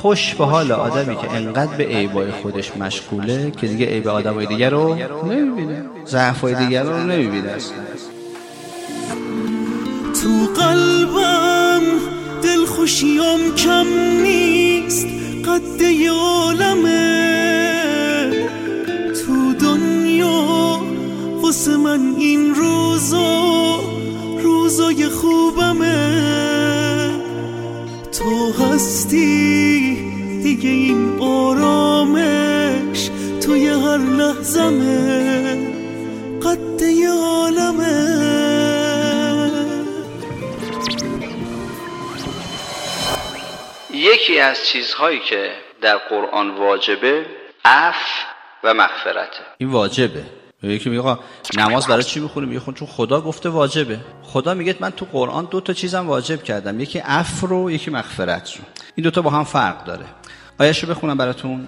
خوش به حال آدمی که انقدر به عیبای خودش مشغوله که دیگه عیب آدمای دیگر رو نمیبینه، ضعفای دیگر رو نمیبینه اصلا. تو قلبم دل خوشیم کم نیست، قد عالمه تو دنیا واسه من این روزای خوبمه. تو هستی دیگه این آرامش توی هر لحظمه، قد عالمه. یکی از چیزهایی که در قرآن واجبه عفو و مغفرته. این واجبه. یکی میگه آقا نماز برای چی میخونی؟ میگه چون خدا گفته واجبه. خدا میگه من تو قرآن 2 چیزم واجب کردم، یکی عفو رو یکی مغفرت رو. این 2 با هم فرق داره. آیه‌شو بخونم براتون.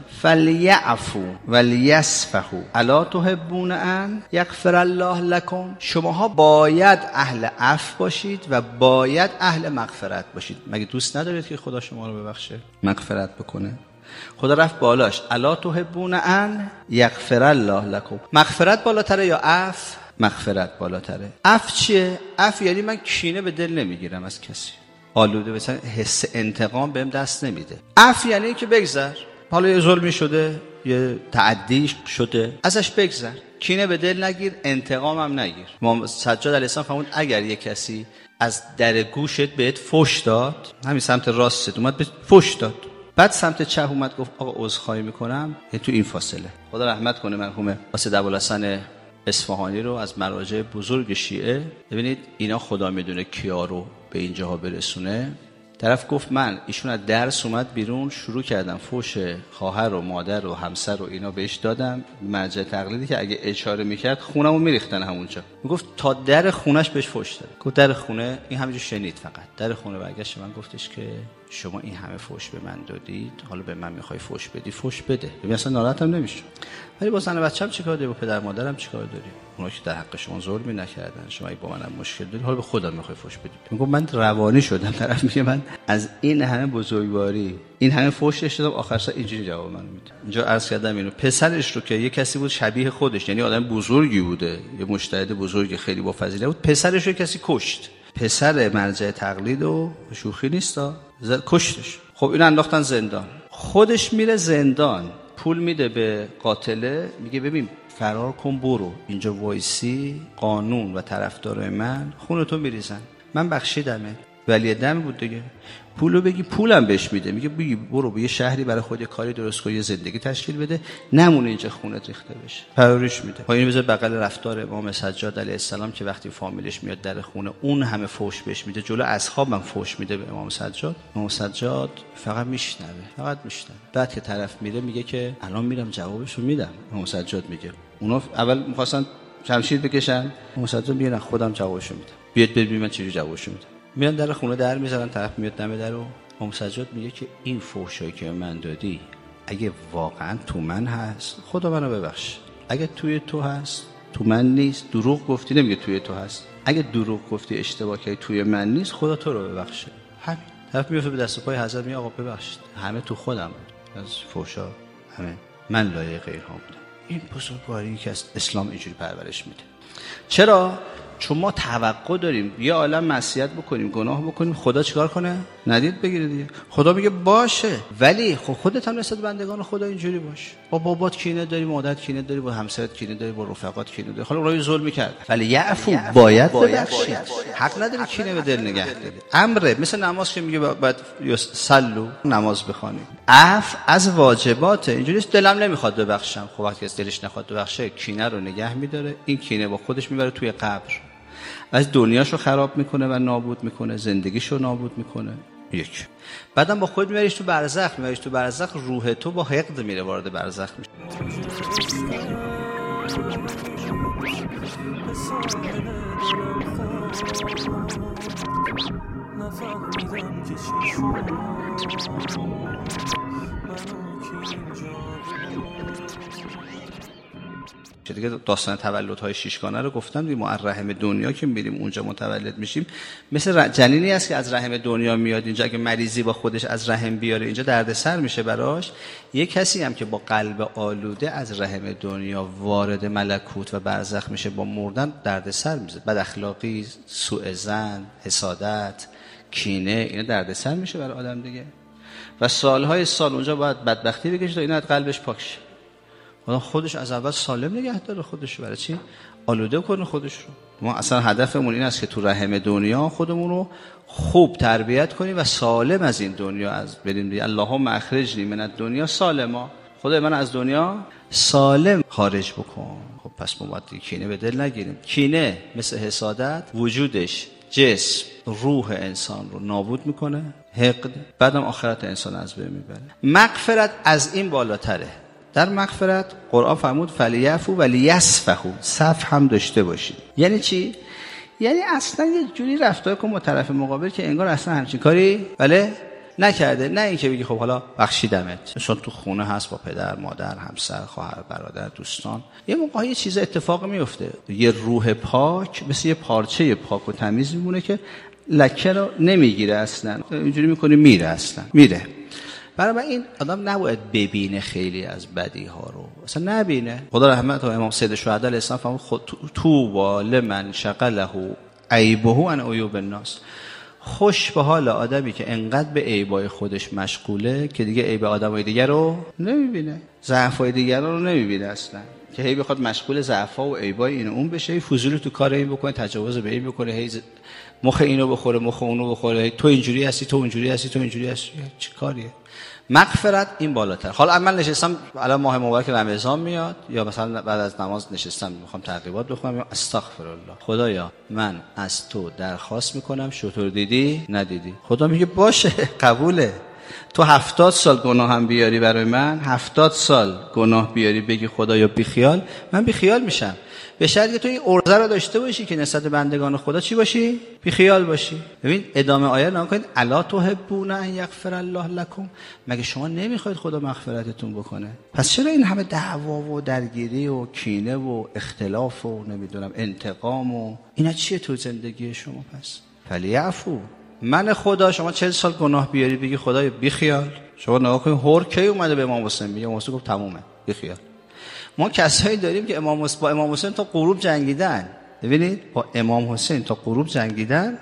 فلیعفو ولیصفحوا الا تحبون ان یغفر الله لكم. شماها باید اهل عفو باشید و باید اهل مغفرت باشید. مگه دوست ندارید که خدا شما رو ببخشه، مغفرت بکنه؟ خدا رفت بالاش. الا تحبون ان یغفر الله لكم. مغفرت بالاتره یا عفو؟ مغفرت بالاتره. عفو چیه؟ عفو یعنی من کینه به دل نمیگیرم از کسی، آلوده مثلا حس انتقام بهم دست نمیده. عفو یعنی اینکه بگذر، حالا یه ظلمی شده، یه تعدی شده، ازش بگذر، کینه به دل نگیر، انتقام هم نگیر. امام سجاد علیه السلام فرمود اگر یه کسی از در گوشت بهت فحش داد، همین سمت راستت اومد بهت فحش داد، بعد سمت چپ اومد گفت آقا عذرخواهی میکنم، تو این فاصله. خدا رحمت کنه مرحوم واسه ابوالحسن اصفهانی رو از مراجع بزرگ شیعه. ببینید اینا خدا میدونه کیا رو به اینجاها برسونه. طرف گفت من ایشون از درس اومد بیرون، شروع کردم فحش خواهر و مادر و همسر و اینا بهش دادم. مرجع تقلیدی که اگه اشاره میکرد خونمو میریختن همونجا. میگفت تا در خونش بهش فحش داد. گفت در خونه این همینجور شنید، فقط در خونه برگشت من گفتش که شما این همه فحش به من دادید، حالا به من میخوای فحش بدی، فحش بده. ببین اصلا ناراحتم نمیشه. ولی با زن بچه‌م چیکار داری؟ با پدر مادرم چیکار داری؟ اونا که در حق شما ظلمی نکردن، شما با منم مشکل داری، حالا به خدا میخوای فحش بدی. میگم من روانی شدم. طرف میگه من از این همه بزرگواری، این همه فحش دادم، آخر سر اینجوری جواب منو میده. اینجا عرض کردم اینو پسرش رو که یه کسی بود شبیه خودش، یعنی آدم بزرگی بوده، یه مجتهد بزرگ خیلی با فضیلت بود، پسرش رو کسی کشت. پسر مرجع تقلید و شوخی نیستا، کشتش. خب اینو انداختن زندان. خودش میره زندان، پول میده به قاتله، میگه ببین فرار کن، برو اینجا وایسی، قانون و طرفدارای من خونتو میریزن، من بخشیدمه. ولی دم بود دیگه، پولو بگی، پولم بهش میده، میگه بگی برو به یه شهری برای خود یه کاری درست کن، یه زندگی تشکیل بده، نمونه اینجا خونت ریخته بشه، پروریش میده. اینو بذار بغل رفتار امام سجاد علیه السلام که وقتی فامیلش میاد در خونه اون همه فحش بهش میده، جلو اصحابم فحش میده به امام سجاد. امام سجاد فقط میشنوه. بعد که طرف میره میگه که الان میرم جوابشو میدم. امام سجاد میگه اونا اول میخواستن شمشیر بکشن، امام سجاد میگه نه خودم جوابشو میدم، بیاد ببین من چجوری جوابشو میدم. میان در خونه در میذارن، طرف میاد دم در و امام سجاد میگه که این فحشایی که من دادی اگه واقعا تو من هست خدا منو ببخش، اگه توی تو هست تو من نیست، دروغ گفتی، نمیگه توی تو هست، اگه دروغ گفتی اشتباه کردی توی من نیست، خدا تو رو ببخشه. همین. طرف میفته به دست پای حضرت میگه آقا ببخشید، همه تو خودم بود، از فحشا همه من لایق غیرها بودم. این بزرگواری که از اسلام اینجوری پرورش میده. چرا؟ چون ما توقع داریم یه عالم معصیت بکنیم، گناه بکنیم، خدا چیکار کنه؟ ندید بگیره دیگه. خدا میگه باشه، ولی خودت هم نسبت بندگان خدا اینجوری باش. با بابات کینه داری، مادرت کینه داری، با همسرت کینه داری، با رفقات کینه داری، حالا اونها ظلم می‌کرد، ولی یعفو باید ببخشید. حق نداری کینه به دل نگه داری. امره، مثل نماز که میگه بعد صلو، نماز بخونید. عفو از واجباته. اینجوری دلم نمیخواد ببخشم، خب وقتی از دلش نخواد ببخشه کینه رو نگه می‌داره، این کینه با خودش میبره توی قبر، از دنیاشو خراب میکنه و نابود میکنه، زندگیشو نابود میکنه. یک بعدم با خود میبریش تو برزخ، میبریش تو برزخ، روح تو با حقد میره وارد برزخ میشه. دیگه داستان تولدهای شیشگانه رو گفتم دیگه. ما از رحم دنیا که میریم اونجا متولد میشیم، مثل جنینی است که از رحم دنیا میاد اینجا، اگه مریضی با خودش از رحم بیاره اینجا دردسر میشه براش. یک کسی هم که با قلب آلوده از رحم دنیا وارد ملکوت و برزخ میشه، با مردن دردسر میشه. بد اخلاقی، سوء ظن، حسادت، کینه، اینا دردسر میشه برای آدم دیگه. و سالهای سال اونجا باید بدبختی بکشه تا اینا از قلبش پاک شه. آدم خودش از اول سالم نگه داره خودش، برای چی آلوده کنه خودش رو؟ ما اصلا هدفمون این است که تو رحم دنیا خودمون رو خوب تربیت کنیم و سالم از این دنیا از بریم. اللهم اخرجنی من الدنیا سالما، خدای من از دنیا سالم خارج بکن. خب پس ما باید کینه به دل نگیریم. کینه مثل حسادت وجودش جسم روح انسان رو نابود میکنه، حقد، بعدم آخرت انسان از بین میبره. مغفرت از این بالاتره. در مغفرت قرآن فرمود فلیعفو ولیصفحوا، صفح هم داشته باشید. یعنی چی؟ یعنی اصلا یه جوری رفتار کن با طرف مقابل که انگار اصلا همچین کاری نکرده. نه اینکه بگی خب حالا بخشیدمت، چون تو خونه هست با پدر، مادر، همسر، خواهر، برادر، دوستان، یه موقع یه چیز اتفاق میفته. یه روح پاک مثل یه پارچه پاک و تمیز میمونه که لکه رو نمیگیره اصلا، اینجوری میکنه میره، اصلا میره. برای این آدم نباید ببینه خیلی از بدی ها رو، اصلا نبینه. خدا رحمت امام سید شهدا علیه السلام فرمود طوبی لمن شغله عیبه عن عیوب الناس. خوش به حال آدمی که انقدر به عیبای خودش مشغوله که دیگه عیب آدمای دیگر رو نمیبینه، ضعفای دیگر رو نمیبینه اصلا، که هی بخواد مشغول ضعفا و عیبای این اون بشه، فضولی تو کار این بکنه، تجاوز به این بکنه، هی مخ اینو بخوره، مخ اونو بخوره، تو اینجوری هستی، تو اونجوری هستی، تو اینجوری هستی. چه کاریه؟ مغفرت این بالاتر. حالا من نشستم الان ماه مبارک رمضان میاد، یا مثلا بعد از نماز نشستم میخوام تقریبات بخونم، یا استغفر الله، خدایا من از تو درخواست میکنم شطور دیدی ندیدی. خدا میگه باشه قبوله. تو 70 سال گناه هم بیاری برای من، 70 سال گناه بیاری بگی خدایا بیخیال، من بیخیال میشم. به شرطی تو این عرضه رو داشته باشی که نسبت بندگان خدا چی باشی؟ بیخیال باشی. ببین ادامه آیه نگاه کنید، الا تحبون ان یغفر الله لكم، مگه شما نمیخواید خدا مغفرتتون بکنه؟ پس چرا این همه دعوا و درگیری و کینه و اختلاف و نمیدونم انتقام و اینا چیه تو زندگی شما؟ پس فلیعفو، من خدا شما 40 سال گناه بیاری بگی خدای بیخیال. شما نگاه کنید هور کی اومده به امام حسین میگه، امام حسین گفت تمومه بیخیال. ما کسایی داریم که با امام حسین تا غروب جنگیدن. ببینید با امام حسین تا غروب جنگیدن،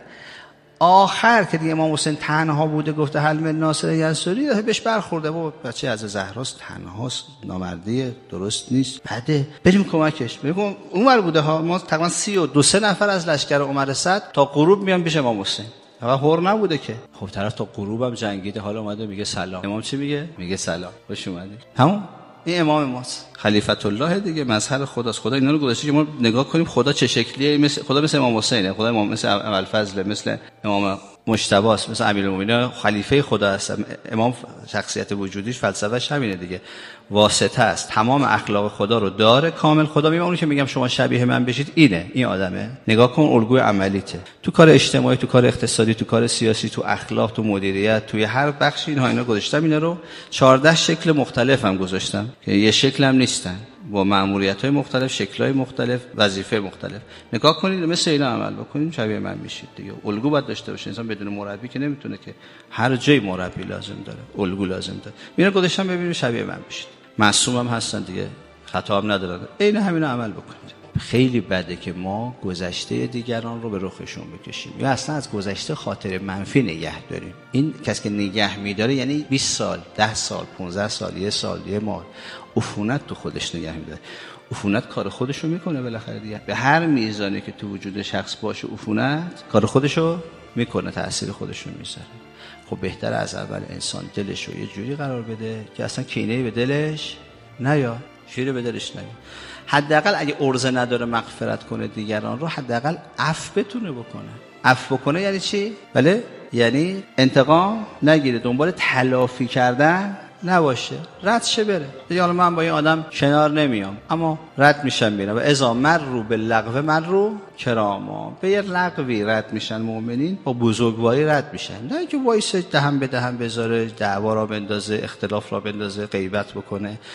آخر که دیگه امام حسین تنها بوده گفته حل من ناصر ینصری، بهش برخورده با بچه از زهراست، تنهاست، نامردیه، درست نیست، بده، بریم کمکش. ببین عمر بوده ها، ما تقریبا 32 نفر از لشکر عمر صد تا غروب میان پیش امام حسین. آقا هور نبوده که. خب طرف تا غروبم جنگیده، حالا اومده میگه سلام. امام چی میگه؟ میگه سلام، خوش اومدی. تمام. این امام ماست، خلیفت الله دیگه، مظهر خداست. خدا اینا رو گذاشته که ما نگاه کنیم خدا چه شکلیه. مثل خدا مثل امام حسینه، خدا امام مثل ابوالفضل، مثل امام مجتبی است، مثل امیرالمومنین، خلیفه خدا است. امام شخصیت وجودیش فلسفه‌اش همینه دیگه، واسطه است، تمام اخلاق خدا رو داره کامل. خدا میگه اونی که میگم شما شبیه من بشید اینه، این آدمه. نگاه کن الگوی عملیته تو کار اجتماعی، تو کار اقتصادی، تو کار سیاسی، تو اخلاق، تو مدیریت، توی هر بخشی اینا گذاشتم. اینا رو 14 شکل مختلف هم گذاشتم که یه شکل هم نیستن، با مأموریت‌های مختلف، شکل‌های مختلف، وظیفه مختلف. نگاه کنید مثل اینا عمل بکنید شبیه من میشید دیگه. الگو باید داشته باشه انسان، بدون مربی که نمیتونه، که هر جای مربی لازم داره، الگو لازم داره. اینا گذاشتم ببینید شبیه من بشید. معصوم هم هستن دیگه، خطا هم ندارن. عین همینا عمل بکنید. خیلی بده که ما گذشته دیگران رو به رخشون بکشیم یا اصلا از گذشته خاطر منفی نگه داریم. این کسی که نگه می‌داره یعنی 20 سال، 10 سال، 15 سال، یه سال، یه ماه عفونت تو خودش نگه می‌داره. عفونت کار خودشو میکنه بالاخره دیگه. به هر میزانی که تو وجود شخص باشه عفونت کار خودشو میکنه، تأثیر خودشو میذاره. خب بهتره از اول انسان دلش رو یه جوری قرار بده که اصلا کینه‌ای به دلش نیاد، شیره به دلش نیاد. حداقل اگه عرضه نداره مغفرت کنه دیگران رو، حداقل عفو بتونه بکنه. عفو بکنه یعنی چی؟ بله، یعنی انتقام نگیره، دنبال تلافی کردن نباشه، رد شه بره. دیگه حالا من با این آدم کنار نمیام، اما رد میشم میرم. و اذا مروا باللغو مروا کراما، به یه لغوی رد میشن مؤمنین، با بزرگواری رد میشن، نه که وایس دهن به دهن بذاره، دعوا را بندازه، اختلاف را بندازه، غیبت بکنه،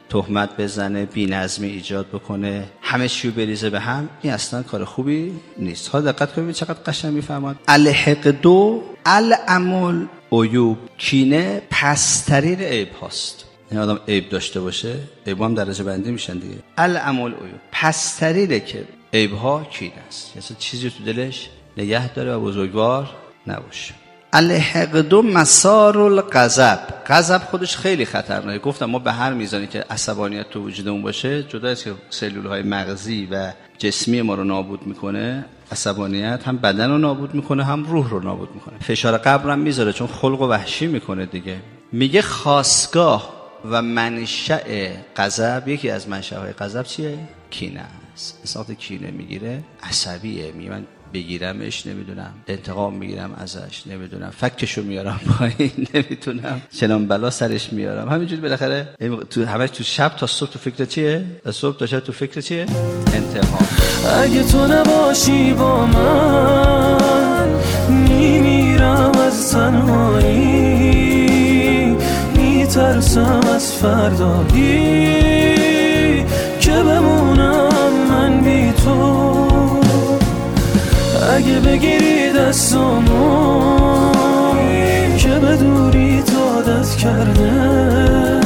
تهمت بزنه، بی‌نظمی ایجاد بکنه، همه چیو بریزه به هم، این اصلا کار خوبی نیست. حالا دقت کنید چقدر قشنگ میفرماد. الحقد العمل عیوب، کینه پسترین عیب هاست. این آدم عیب داشته باشه، عیب هم درجه بندی میشن دیگه. العمل عیوب، پسترینه که عیب ها کینه است، یعنی چیزی تو دلش نگه داره و بزرگوار نباشه. الحقد مسار الغضب، غضب خودش خیلی خطرناکه. گفتم ما به هر میزانی که عصبانیت تو وجودمون باشه، جدا از که سلولهای مغزی و جسمی ما رو نابود میکنه، عصبانیت هم بدن رو نابود میکنه هم روح رو نابود میکنه. فشار قبر هم میذاره چون خلق و وحشی میکنه دیگه. میگه خاستگاه و منشأ غضب، یکی از منشأهای غضب چیه؟ کینه است. وقتی کینه میگیره عصبیه، میگه من بگیرمش نمیدونم، انتقام میگیرم ازش نمیدونم، فکشو میارم پایین نمیتونم، چنان بلا سرش میارم. همینجوری بالاخره تو شب تا صبح تو فکر چیه؟ صبح تا شب تو فکر چیه؟ انتقام. اگه تو نباشی با من میمیرم از تنهایی، میترسم از فردایی که بمونم من بی تو. اگه بگیری دستامو که به دوری عادت کرده،